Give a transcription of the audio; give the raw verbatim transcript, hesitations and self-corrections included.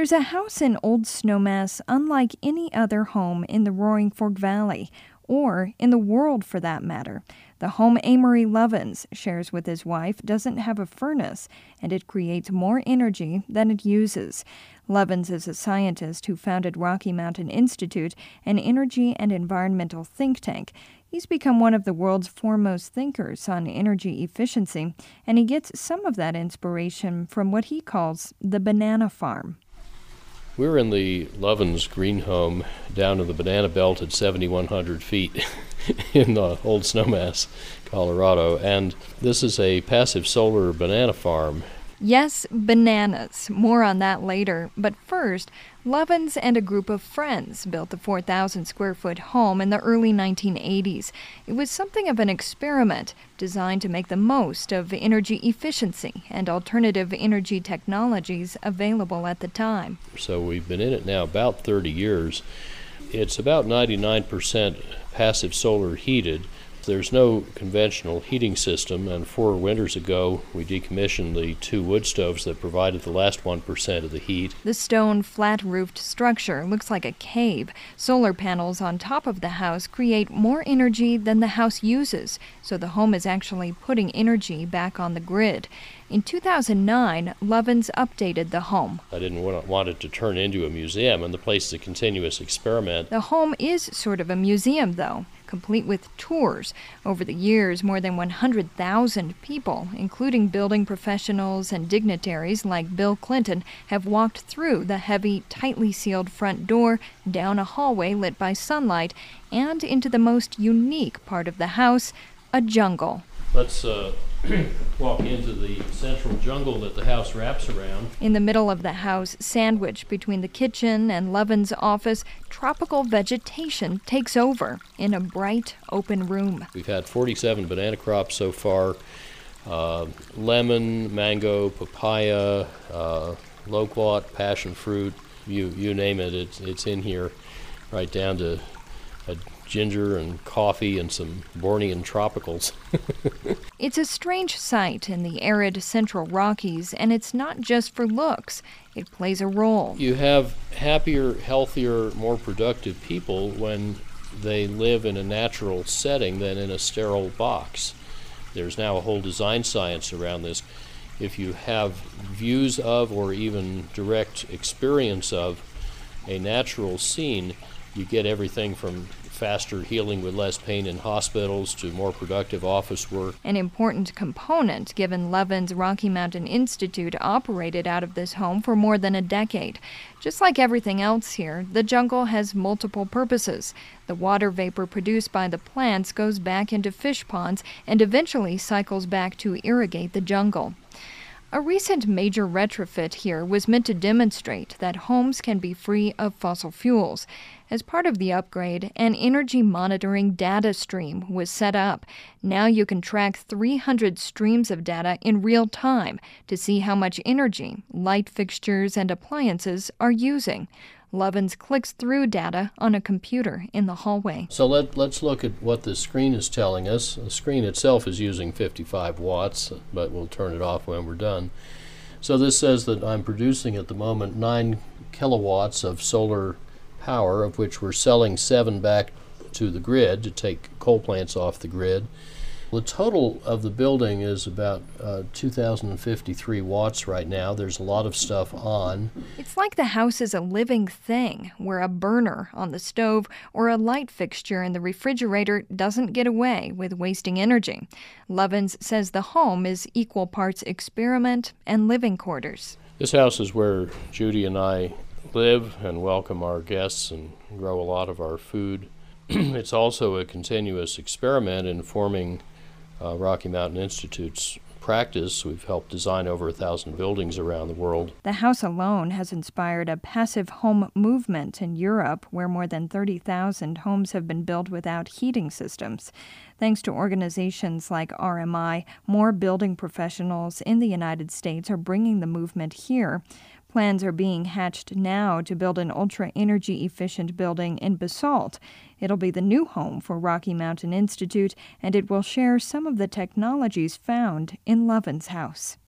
There's a house in Old Snowmass unlike any other home in the Roaring Fork Valley, or in the world for that matter. The home Amory Lovins shares with his wife doesn't have a furnace, and it creates more energy than it uses. Lovins is a scientist who founded Rocky Mountain Institute, an energy and environmental think tank. He's become one of the world's foremost thinkers on energy efficiency, and he gets some of that inspiration from what he calls the banana farm. We're in the Lovins Green Home down in the Banana Belt at seventy-one hundred feet in the Old Snowmass, Colorado, and this is a passive solar banana farm. Yes, bananas. More on that later. But first, Lovins and a group of friends built the four thousand square foot home in the early nineteen eighties. It was something of an experiment designed to make the most of energy efficiency and alternative energy technologies available at the time. So we've been in it now about thirty years. It's about ninety-nine percent passive solar heated. There's no conventional heating system, and four winters ago we decommissioned the two wood stoves that provided the last one percent of the heat. The stone, flat-roofed structure looks like a cave. Solar panels on top of the house create more energy than the house uses, so the home is actually putting energy back on the grid. In two thousand nine, Lovins updated the home. I didn't want it to turn into a museum, and the place is a continuous experiment. The home is sort of a museum, though, complete with tours. Over the years, more than one hundred thousand people, including building professionals and dignitaries like Bill Clinton, have walked through the heavy, tightly sealed front door, down a hallway lit by sunlight, and into the most unique part of the house, a jungle. Let's uh, walk into the central jungle that the house wraps around. In the middle of the house, sandwiched between the kitchen and Lovins' office, tropical vegetation takes over in a bright, open room. We've had forty-seven banana crops so far, uh, lemon, mango, papaya, uh, loquat, passion fruit, you you name it, it's, it's in here, right down to a ginger and coffee and some Bornean tropicals. It's a strange sight in the arid Central Rockies, and it's not just for looks. It plays a role. You have happier, healthier, more productive people when they live in a natural setting than in a sterile box. There's now a whole design science around this. If you have views of or even direct experience of a natural scene, you get everything from faster healing with less pain in hospitals to more productive office work. An important component, given Lovins' Rocky Mountain Institute operated out of this home for more than a decade. Just like everything else here, the jungle has multiple purposes. The water vapor produced by the plants goes back into fish ponds and eventually cycles back to irrigate the jungle. A recent major retrofit here was meant to demonstrate that homes can be free of fossil fuels. As part of the upgrade, an energy monitoring data stream was set up. Now you can track three hundred streams of data in real time to see how much energy light fixtures and appliances are using. Lovins clicks through data on a computer in the hallway. So let, let's look at what the screen is telling us. The screen itself is using fifty-five watts, but we'll turn it off when we're done. So this says that I'm producing at the moment nine kilowatts of solar power, of which we're selling seven back to the grid to take coal plants off the grid. The total of the building is about uh, two thousand fifty-three watts right now. There's a lot of stuff on. It's like the house is a living thing, where a burner on the stove or a light fixture in the refrigerator doesn't get away with wasting energy. Lovins says the home is equal parts experiment and living quarters. This house is where Judy and I live and welcome our guests and grow a lot of our food. It's also a continuous experiment in forming uh, Rocky Mountain Institute's practice. We've helped design over a thousand buildings around the world. The house alone has inspired a passive home movement in Europe, where more than thirty thousand homes have been built without heating systems. Thanks to organizations like R M I, more building professionals in the United States are bringing the movement here. Plans are being hatched now to build an ultra-energy efficient building in Basalt. It'll be the new home for Rocky Mountain Institute, and it will share some of the technologies found in Lovins' house.